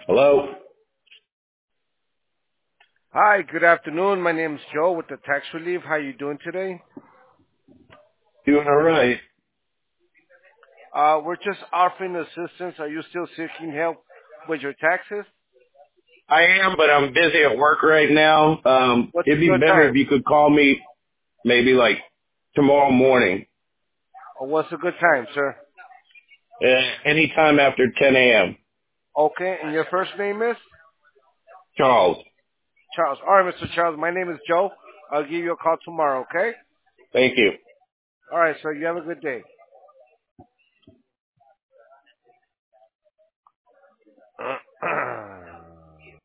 Hello? Hi, good afternoon. My name is Joe with the Tax Relief. How you doing today? Doing all right. We're just offering assistance. Are you still seeking help with your taxes? I am, but I'm busy at work right now. What's It'd a be good better if time? you could call me maybe like tomorrow morning, Or what's a good time, sir? anytime after 10 a.m. Okay, and your first name is? Charles, Charles. All right, Mr. Charles, my name is Joe. I'll give you a call tomorrow, okay? thank you. All right, sir, you have a good day.